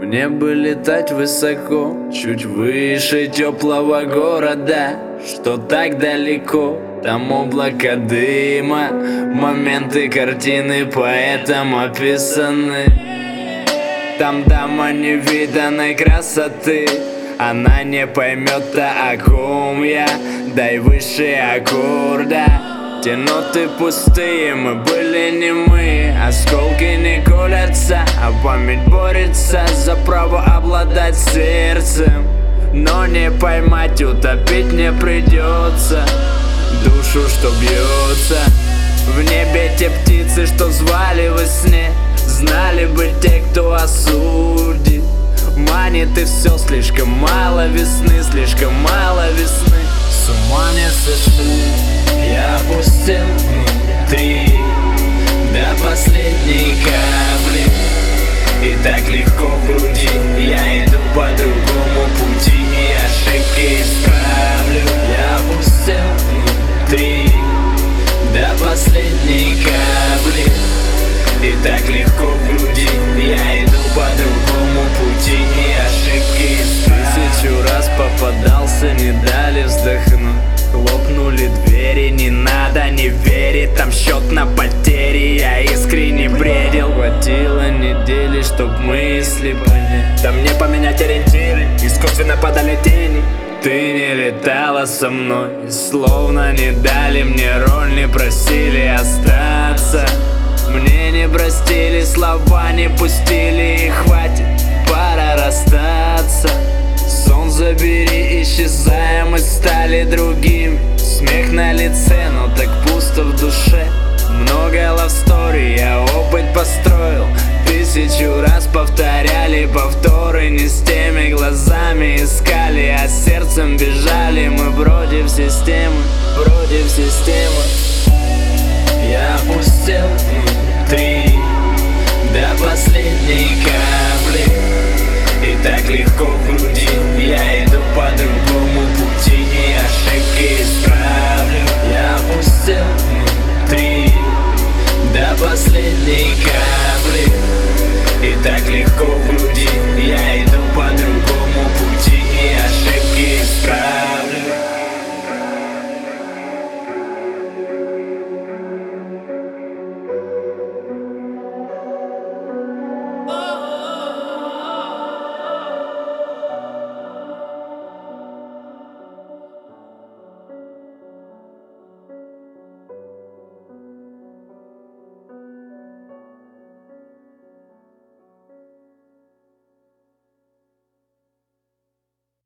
Мне бы летать высоко, чуть выше теплого города, что так далеко. Там облако дыма, моменты картины поэтом описаны. Там дама невиданной красоты, она не поймет-то, о ком я. Дай выше аккорда. Те ноты пустые, мы были немые. Осколки не колятся, а память борется за право обладать сердцем. Но не поймать, утопить не придется душу, что бьется. В небе те птицы, что звали во сне, знали бы те, кто осудит. Манит и все, слишком мало весны, слишком мало весны. С ума не сошли, я опустил внутри до последней капли. И так легко в груди, я иду по другому пути, и ошибки исправлю. Я опустил внутри до последней капли. И так легко в груди, я иду по другому пути, и ошибки исправлю. 1000 раз попадался, не дали вздохнуть. Хлопнули двери, не надо не верить, там счет на потери, я искренне бредил. Хватило недели, чтоб мысли понять, там не поменять ориентиры, искусственно подали тени. Ты не летала со мной, словно не дали мне роль, не просили остаться. Мне не простили, слова не пустили, и хватит, пора расстаться. Сон забери, исчезаем, мы стали другим. Смех на лице, но так пусто в душе. Много лавстори, я опыт построил. 1000 раз повторяли повторы, не с теми глазами искали, а сердцем бежали мы против системы, против системы.